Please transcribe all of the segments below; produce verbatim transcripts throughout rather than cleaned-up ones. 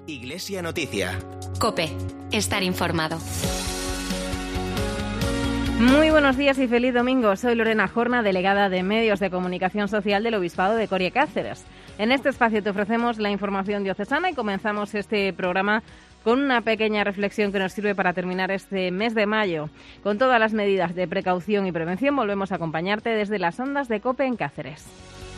Iglesia Noticia. COPE. Estar informado. Muy buenos días y feliz domingo. Soy Lorena Jorna, delegada de Medios de Comunicación Social del Obispado de Coria Cáceres. En este espacio te ofrecemos la información diocesana y comenzamos este programa con una pequeña reflexión que nos sirve para terminar este mes de mayo. Con todas las medidas de precaución y prevención volvemos a acompañarte desde las ondas de COPE en Cáceres.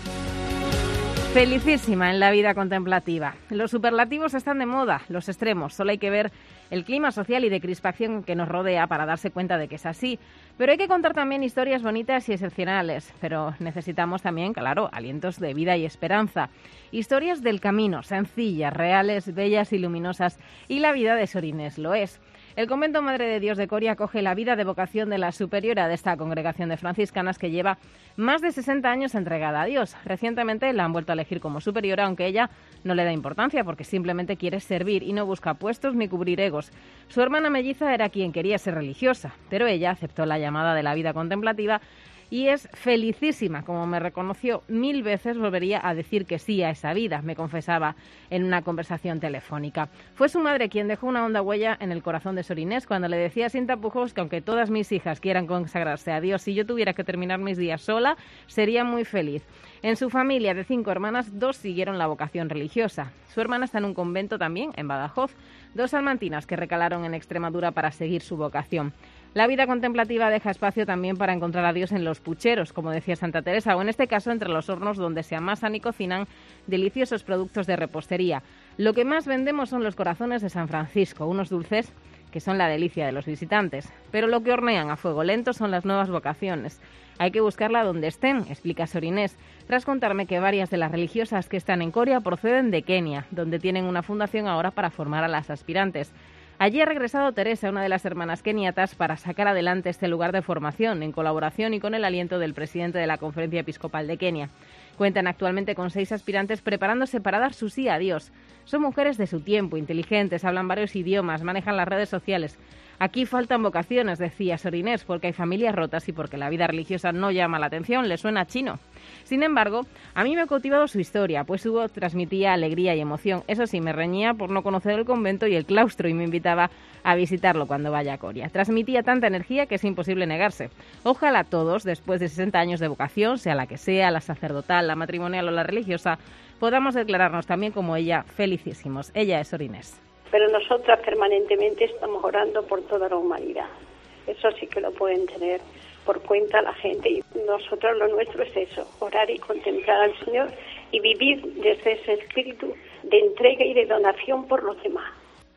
Felicísima en la vida contemplativa. Los superlativos están de moda, los extremos. Solo hay que ver el clima social y de crispación que nos rodea para darse cuenta de que es así. Pero hay que contar también historias bonitas y excepcionales. Pero necesitamos también, claro, alientos de vida y esperanza. Historias del camino, sencillas, reales, bellas y luminosas. Y la vida de Sor Inés lo es. El Convento Madre de Dios de Coria acoge la vida de vocación de la superiora de esta congregación de franciscanas que lleva más de sesenta años entregada a Dios. Recientemente la han vuelto a elegir como superiora, aunque ella no le da importancia porque simplemente quiere servir y no busca puestos ni cubrir egos. Su hermana melliza era quien quería ser religiosa, pero ella aceptó la llamada de la vida contemplativa y es felicísima. Como me reconoció mil veces, volvería a decir que sí a esa vida, me confesaba en una conversación telefónica. Fue su madre quien dejó una honda huella en el corazón de Sor Inés cuando le decía sin tapujos que aunque todas mis hijas quieran consagrarse a Dios, si yo tuviera que terminar mis días sola, sería muy feliz. En su familia de cinco hermanas, dos siguieron la vocación religiosa. Su hermana está en un convento también, en Badajoz, dos salmantinas que recalaron en Extremadura para seguir su vocación. La vida contemplativa deja espacio también para encontrar a Dios en los pucheros, como decía Santa Teresa, o en este caso entre los hornos donde se amasan y cocinan deliciosos productos de repostería. Lo que más vendemos son los corazones de San Francisco, unos dulces que son la delicia de los visitantes. Pero lo que hornean a fuego lento son las nuevas vocaciones. Hay que buscarla donde estén, explica Sor Inés, tras contarme que varias de las religiosas que están en Coria proceden de Kenia, donde tienen una fundación ahora para formar a las aspirantes. Allí ha regresado Teresa, una de las hermanas keniatas, para sacar adelante este lugar de formación, en colaboración y con el aliento del presidente de la Conferencia Episcopal de Kenia. Cuentan actualmente con seis aspirantes preparándose para dar su sí a Dios. Son mujeres de su tiempo, inteligentes, hablan varios idiomas, manejan las redes sociales. Aquí faltan vocaciones, decía Sor Inés, porque hay familias rotas y porque la vida religiosa no llama la atención, le suena chino. Sin embargo, a mí me ha cautivado su historia, pues su voz transmitía alegría y emoción. Eso sí, me reñía por no conocer el convento y el claustro y me invitaba a visitarlo cuando vaya a Coria. Transmitía tanta energía que es imposible negarse. Ojalá todos, después de sesenta años de vocación, sea la que sea, la sacerdotal, la matrimonial o la religiosa, podamos declararnos también como ella felicísimos. Ella es Sor Inés. Pero nosotras permanentemente estamos orando por toda la humanidad. Eso sí que lo pueden tener por cuenta la gente. Y nosotros lo nuestro es eso, orar y contemplar al Señor y vivir desde ese espíritu de entrega y de donación por los demás.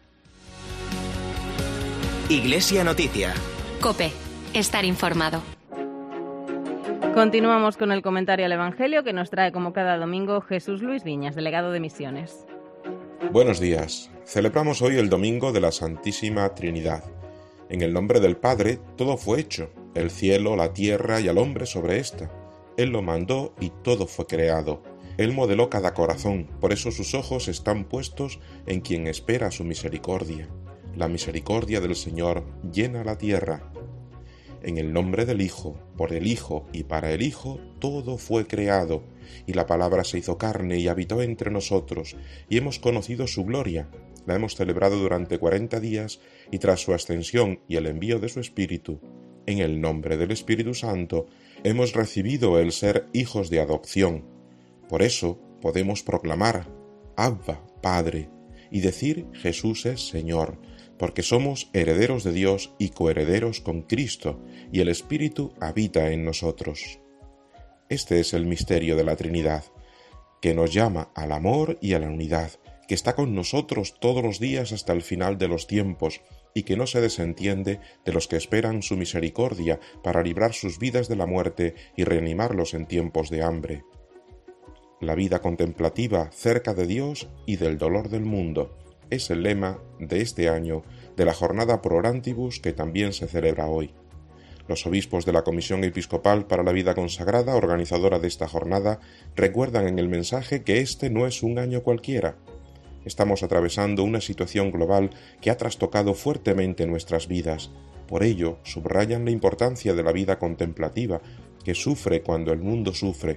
Iglesia Noticia. COPE. Estar informado. Continuamos con el comentario al Evangelio que nos trae como cada domingo Jesús Luis Viñas, delegado de Misiones. Buenos días. Celebramos hoy el Domingo de la Santísima Trinidad. En el nombre del Padre todo fue hecho, el cielo, la tierra y al hombre sobre ésta. Él lo mandó y todo fue creado. Él modeló cada corazón, por eso sus ojos están puestos en quien espera su misericordia. La misericordia del Señor llena la tierra. En el nombre del Hijo, por el Hijo y para el Hijo, todo fue creado, y la palabra se hizo carne y habitó entre nosotros, y hemos conocido su gloria. La hemos celebrado durante cuarenta días, y tras su ascensión y el envío de su Espíritu, en el nombre del Espíritu Santo, hemos recibido el ser hijos de adopción. Por eso podemos proclamar, Abba, Padre, y decir Jesús es Señor, porque somos herederos de Dios y coherederos con Cristo, y el Espíritu habita en nosotros. Este es el misterio de la Trinidad, que nos llama al amor y a la unidad, que está con nosotros todos los días hasta el final de los tiempos, y que no se desentiende de los que esperan su misericordia para librar sus vidas de la muerte y reanimarlos en tiempos de hambre. La vida contemplativa cerca de Dios y del dolor del mundo es el lema de este año de la jornada Pro Orantibus que también se celebra hoy. Los obispos de la Comisión Episcopal para la Vida Consagrada, organizadora de esta jornada, recuerdan en el mensaje que este no es un año cualquiera. Estamos atravesando una situación global que ha trastocado fuertemente nuestras vidas. Por ello, subrayan la importancia de la vida contemplativa, que sufre cuando el mundo sufre,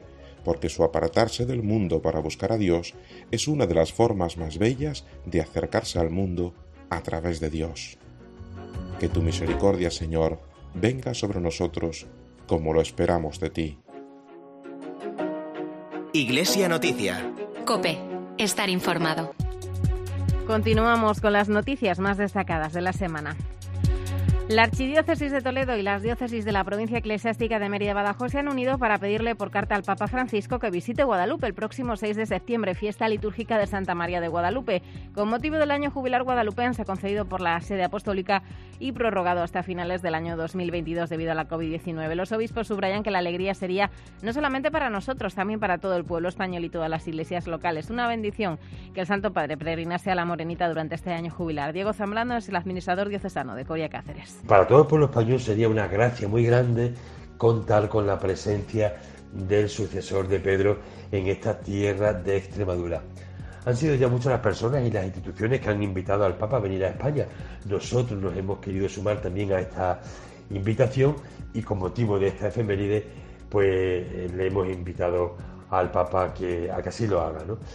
porque su apartarse del mundo para buscar a Dios es una de las formas más bellas de acercarse al mundo a través de Dios. Que tu misericordia, Señor, venga sobre nosotros como lo esperamos de ti. Iglesia Noticia. COPE. Estar informado. Continuamos con las noticias más destacadas de la semana. La Archidiócesis de Toledo y las diócesis de la provincia eclesiástica de Mérida y Badajoz se han unido para pedirle por carta al Papa Francisco que visite Guadalupe el próximo seis de septiembre, fiesta litúrgica de Santa María de Guadalupe, con motivo del año jubilar guadalupense concedido por la sede apostólica y prorrogado hasta finales del año dos mil veintidós debido a la covid diecinueve. Los obispos subrayan que la alegría sería no solamente para nosotros, también para todo el pueblo español y todas las iglesias locales. Una bendición que el Santo Padre peregrinase a la Morenita durante este año jubilar. Diego Zambrano es el administrador diocesano de Coria Cáceres. Para todo el pueblo español sería una gracia muy grande contar con la presencia del sucesor de Pedro en esta tierra de Extremadura. Han sido ya muchas las personas y las instituciones que han invitado al Papa a venir a España. Nosotros nos hemos querido sumar también a esta invitación y con motivo de esta efeméride pues le hemos invitado al Papa a que, a que así lo haga, ¿no?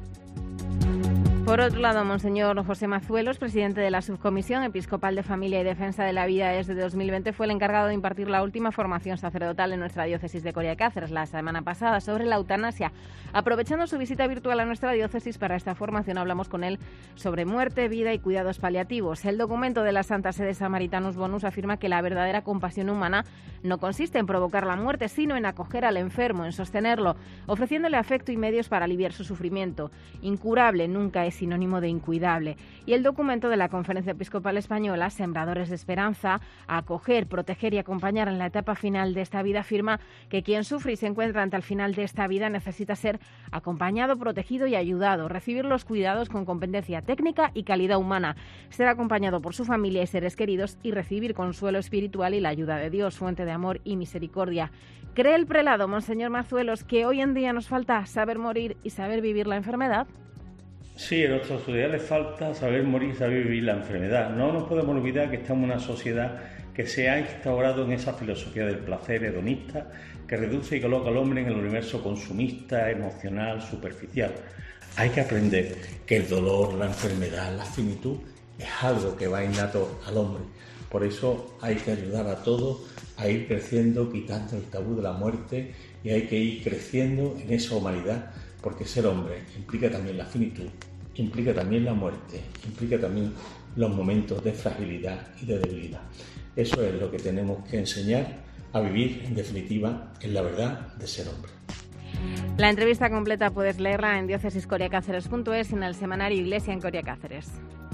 Por otro lado, Monseñor José Mazuelos, presidente de la Subcomisión Episcopal de Familia y Defensa de la Vida desde dos mil veinte, fue el encargado de impartir la última formación sacerdotal en nuestra diócesis de Coria Cáceres la semana pasada sobre la eutanasia. Aprovechando su visita virtual a nuestra diócesis para esta formación, hablamos con él sobre muerte, vida y cuidados paliativos. El documento de la Santa Sede Samaritanus Bonus afirma que la verdadera compasión humana no consiste en provocar la muerte, sino en acoger al enfermo, en sostenerlo, ofreciéndole afecto y medios para aliviar su sufrimiento. Incurable nunca es sinónimo de incuidable. Y el documento de la Conferencia Episcopal Española, Sembradores de Esperanza, acoger, proteger y acompañar en la etapa final de esta vida, afirma que quien sufre y se encuentra ante el final de esta vida necesita ser acompañado, protegido y ayudado, recibir los cuidados con competencia técnica y calidad humana, ser acompañado por su familia y seres queridos y recibir consuelo espiritual y la ayuda de Dios, fuente de amor y misericordia. ¿Cree el prelado, Monseñor Mazuelos, que hoy en día nos falta saber morir y saber vivir la enfermedad? Sí, a nuestra sociedad le falta saber morir y saber vivir la enfermedad. No nos podemos olvidar que estamos en una sociedad que se ha instaurado en esa filosofía del placer hedonista que reduce y coloca al hombre en el universo consumista, emocional, superficial. Hay que aprender que el dolor, la enfermedad, la finitud es algo que va innato al hombre. Por eso hay que ayudar a todos a ir creciendo, quitando el tabú de la muerte, y hay que ir creciendo en esa humanidad, porque ser hombre implica también la finitud, implica también la muerte, implica también los momentos de fragilidad y de debilidad. Eso es lo que tenemos que enseñar a vivir, en definitiva, en la verdad de ser hombre. La entrevista completa puedes leerla en diócesis coria cáceres punto es y en el semanario Iglesia en Coria Cáceres.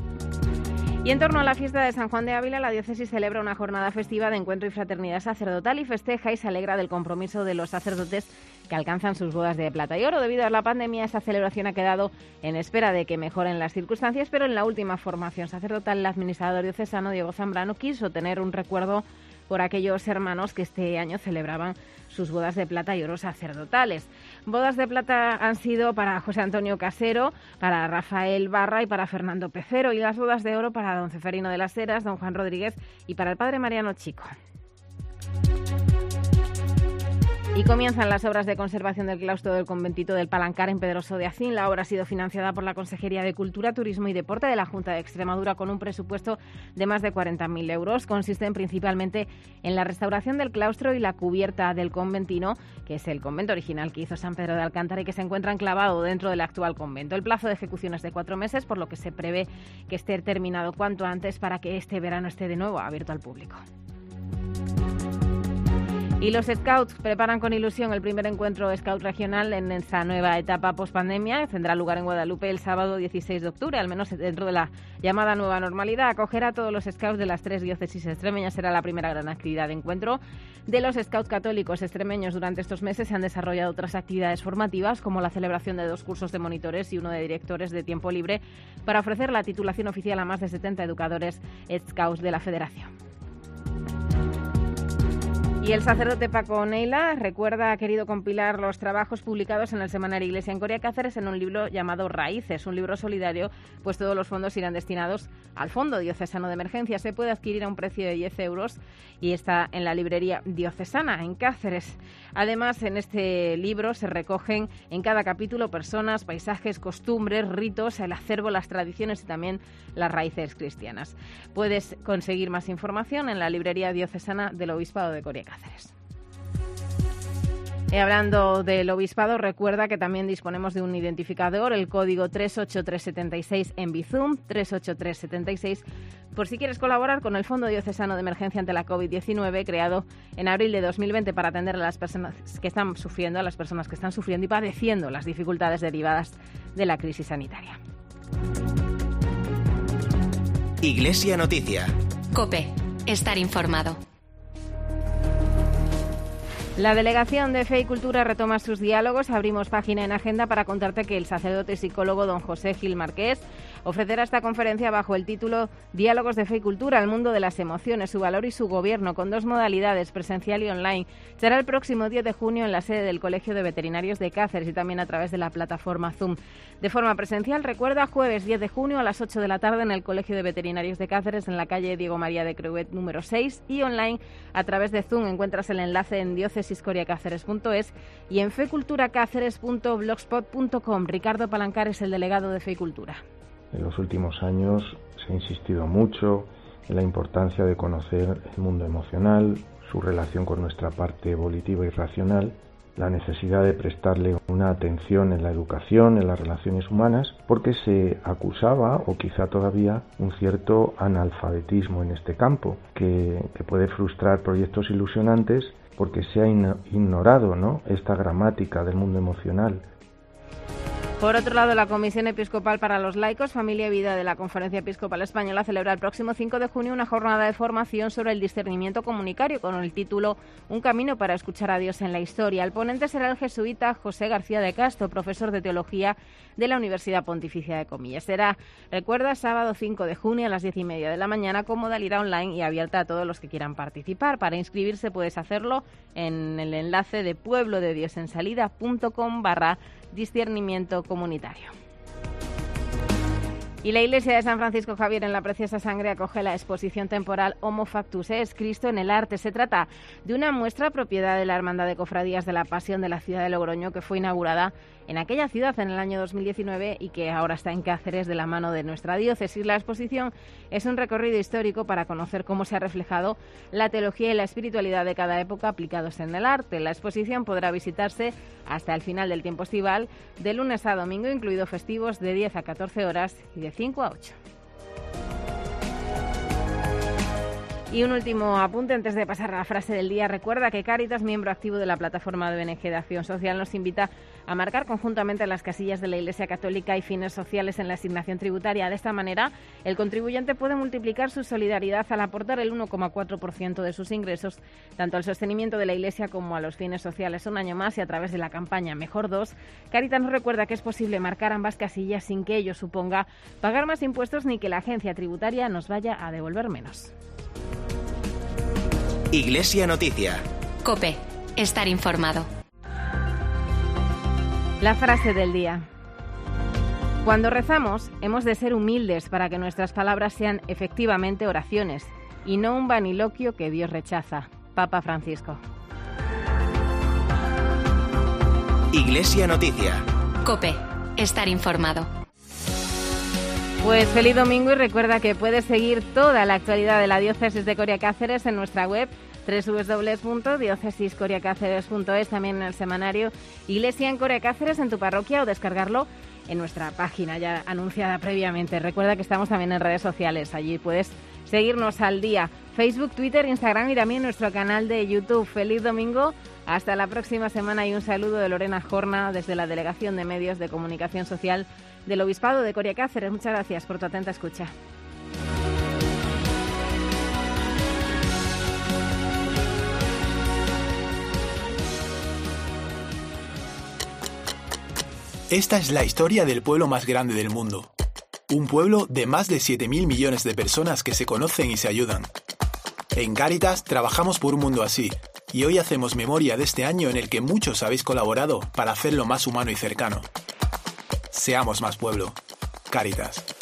Y en torno a la fiesta de San Juan de Ávila, la diócesis celebra una jornada festiva de encuentro y fraternidad sacerdotal y festeja y se alegra del compromiso de los sacerdotes que alcanzan sus bodas de plata y oro. Debido a la pandemia, esta celebración ha quedado en espera de que mejoren las circunstancias, pero en la última formación sacerdotal, el administrador diocesano Diego Zambrano quiso tener un recuerdo por aquellos hermanos que este año celebraban sus bodas de plata y oro sacerdotales. Bodas de plata han sido para José Antonio Casero, para Rafael Barra y para Fernando Pecero, y las bodas de oro para don Ceferino de las Heras, don Juan Rodríguez y para el padre Mariano Chico. Y comienzan las obras de conservación del claustro del conventito del Palancar en Pedroso de Acín. La obra ha sido financiada por la Consejería de Cultura, Turismo y Deporte de la Junta de Extremadura con un presupuesto de más de cuarenta mil euros. Consisten principalmente en la restauración del claustro y la cubierta del conventino, que es el convento original que hizo San Pedro de Alcántara y que se encuentra enclavado dentro del actual convento. El plazo de ejecución es de cuatro meses, por lo que se prevé que esté terminado cuanto antes para que este verano esté de nuevo abierto al público. Y los Scouts preparan con ilusión el primer encuentro Scout regional en esta nueva etapa post-pandemia. Tendrá lugar en Guadalupe el sábado dieciséis de octubre, al menos dentro de la llamada nueva normalidad. Acoger a todos los Scouts de las tres diócesis extremeñas será la primera gran actividad de encuentro. De los Scouts católicos extremeños durante estos meses se han desarrollado otras actividades formativas, como la celebración de dos cursos de monitores y uno de directores de tiempo libre, para ofrecer la titulación oficial a más de setenta educadores Scouts de la Federación. Y el sacerdote Paco Neila recuerda, ha querido compilar los trabajos publicados en el semanario Iglesia en Coria Cáceres en un libro llamado Raíces, un libro solidario, pues todos los fondos irán destinados al Fondo Diocesano de Emergencia. Se puede adquirir a un precio de diez euros y está en la librería diocesana en Cáceres. Además, en este libro se recogen en cada capítulo personas, paisajes, costumbres, ritos, el acervo, las tradiciones y también las raíces cristianas. Puedes conseguir más información en la librería diocesana del Obispado de Coria Cáceres. Y hablando del Obispado, recuerda que también disponemos de un identificador, el código tres ocho tres siete seis en Bizum, tres ocho tres siete seis, por si quieres colaborar con el Fondo Diocesano de Emergencia ante la COVID diecinueve, creado en abril de dos mil veinte para atender a las personas que están sufriendo, a las personas que están sufriendo y padeciendo las dificultades derivadas de la crisis sanitaria. Iglesia Noticia. COPE. Estar informado. La Delegación de Fe y Cultura retoma sus diálogos. Abrimos página en agenda para contarte que el sacerdote y psicólogo don José Gil Marqués ofrecerá esta conferencia bajo el título Diálogos de Fe y Cultura, el mundo de las emociones, su valor y su gobierno, con dos modalidades, presencial y online. Será el próximo diez de junio en la sede del Colegio de Veterinarios de Cáceres y también a través de la plataforma Zoom. De forma presencial, recuerda, jueves diez de junio a las ocho de la tarde en el Colegio de Veterinarios de Cáceres, en la calle Diego María de Creuet número seis, y online a través de Zoom. Encuentras el enlace en diócesis coria cáceres punto es y en feculturacáceres punto blogspot punto com. Ricardo Palancar es el delegado de Fe y Cultura. En los últimos años se ha insistido mucho en la importancia de conocer el mundo emocional, su relación con nuestra parte volitiva y racional, la necesidad de prestarle una atención en la educación, en las relaciones humanas, porque se acusaba, o quizá todavía, un cierto analfabetismo en este campo, que, que puede frustrar proyectos ilusionantes porque se ha ignorado, ¿no?, esta gramática del mundo emocional. Por otro lado, la Comisión Episcopal para los Laicos, Familia y Vida de la Conferencia Episcopal Española celebra el próximo cinco de junio una jornada de formación sobre el discernimiento comunitario con el título Un camino para escuchar a Dios en la historia. El ponente será el jesuita José García de Castro, profesor de Teología de la Universidad Pontificia de Comillas. Será, recuerda, sábado cinco de junio a las diez y media de la mañana con modalidad online y abierta a todos los que quieran participar. Para inscribirse puedes hacerlo en el enlace de pueblodediosensalida.com barra discernimiento comunitario. Y la Iglesia de San Francisco Javier en la Preciosa Sangre acoge la exposición temporal Homo Factus es, Cristo en el arte. Se trata de una muestra propiedad de la Hermandad de Cofradías de la Pasión de la ciudad de Logroño, que fue inaugurada en aquella ciudad en el año dos mil diecinueve y que ahora está en Cáceres de la mano de nuestra diócesis. La exposición es un recorrido histórico para conocer cómo se ha reflejado la teología y la espiritualidad de cada época aplicados en el arte. La exposición podrá visitarse hasta el final del tiempo estival, de lunes a domingo, incluido festivos, de diez a catorce horas y de cinco a ocho. Y un último apunte antes de pasar a la frase del día. Recuerda que Cáritas, miembro activo de la plataforma de O N G de Acción Social, nos invita a marcar conjuntamente las casillas de la Iglesia Católica y fines sociales en la asignación tributaria. De esta manera, el contribuyente puede multiplicar su solidaridad al aportar el uno coma cuatro por ciento de sus ingresos, tanto al sostenimiento de la Iglesia como a los fines sociales. Un año más y a través de la campaña Mejor Dos, Cáritas nos recuerda que es posible marcar ambas casillas sin que ello suponga pagar más impuestos ni que la agencia tributaria nos vaya a devolver menos. Iglesia Noticia. COPE. Estar informado. La frase del día. Cuando rezamos, hemos de ser humildes para que nuestras palabras sean efectivamente oraciones y no un vaniloquio que Dios rechaza. Papa Francisco. Iglesia Noticia. COPE. Estar informado. Pues feliz domingo y recuerda que puedes seguir toda la actualidad de la Diócesis de Coria Cáceres en nuestra web doble u doble u doble u punto diócesis coria cáceres punto es, también en el semanario Iglesia en Coria Cáceres en tu parroquia o descargarlo en nuestra página ya anunciada previamente. Recuerda que estamos también en redes sociales, allí puedes seguirnos al día, Facebook, Twitter, Instagram y también nuestro canal de YouTube. Feliz domingo, hasta la próxima semana y un saludo de Lorena Jorna desde la Delegación de Medios de Comunicación Social del Obispado de Coria Cáceres. Muchas gracias por tu atenta escucha. Esta es la historia del pueblo más grande del mundo. Un pueblo de más de siete mil millones de personas que se conocen y se ayudan. En Cáritas trabajamos por un mundo así, y hoy hacemos memoria de este año en el que muchos habéis colaborado para hacerlo más humano y cercano. Seamos más pueblo. Cáritas.